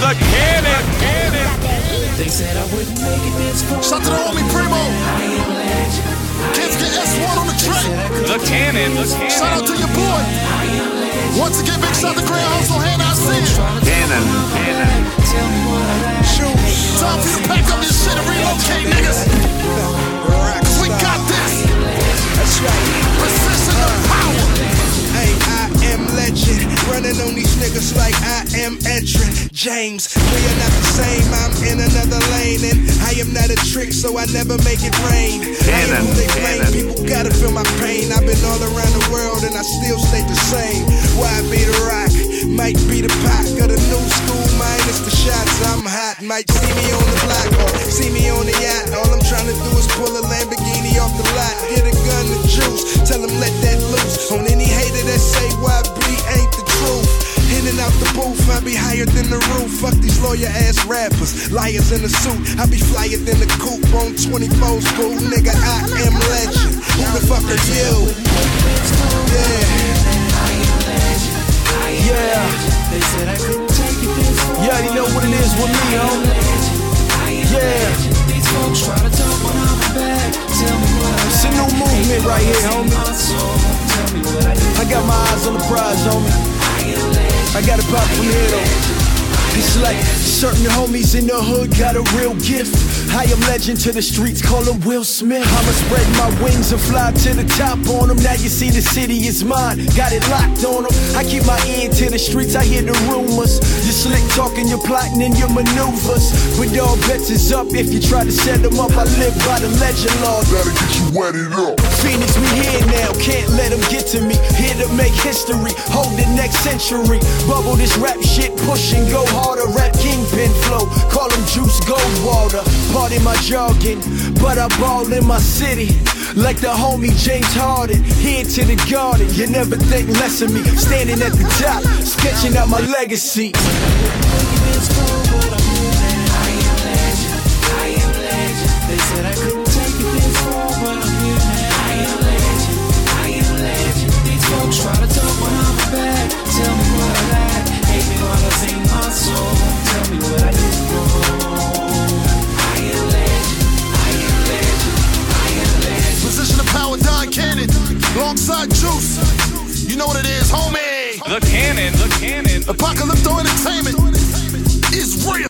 The Cannon. They said I wouldn't make it this far. Shout to the homie Primo. Kids get S1 on the track. The Cannon. Shout out to your boy. Once again, big shout to Grand Hustle, hand I see it. Cannon. Shoot. Time for you to pack up this shit and relocate, niggas. Cause we got this. That's right. Precision of power. Hey, I am legend. Running on these niggas like I am entering. James, we are not the same. I'm in another lane. And I am not a trick, so I never make it rain. I am who they blame. People gotta feel my pain. I've been all around the world and I still stay the same. Why be the rock? Might be the pack of the new school. Minus the shots. I'm hot. Might see me on the block or see me on the yacht. All I'm trying to do is pull a Lamborghini off the lot. Get a gun and juice. Tell them let that loose. On any hater that say YB ain't the truth. In and out the booth, I be higher than the roof. Fuck these lawyer-ass rappers, liars in a suit. I be flyer than the coupe on 24's fool. Nigga, I am legend. Who the fuck are you? Yeah. They said I couldn't take it this far. You already know what it is with me, homie. Yeah. These folks try to talk behind my back. Tell me what I It's a new movement right here, homie. Tell me what I did. I got my eyes on the prize, homie. I got it pop from here, though. It's like certain homies in the hood got a real gift. I am legend to the streets, call him Will Smith. I'ma spread my wings and fly to the top on them. Now you see the city is mine, got it locked on them. I keep my ear to the streets, I hear the rumors. You're slick talking, you're plotting and your maneuvers. But all bets is up if you try to set them up. I live by the legend law. Gotta get you wetted up. Phoenix, we here now, can't let them get to me. Here to make history, hold the next century. Bubble this rap shit, push and go harder. Rap kingpin flow, call them Juice Goldwater. Pardon my jargon, but I ball in my city. Like the homie James Harden, here to the garden. You never think less of me, standing at the top, sketching out my legacy. They said I couldn't take it this far, but I'm here now. I am legend. These folks try to talk behind my back. Tell me what I lack. Hate me while I sing my song. Tell me what I did wrong. I am legend. Position of power, Don Cannon. Alongside Juice. You know what it is, homie. The Cannon. Apocalypto Entertainment is real.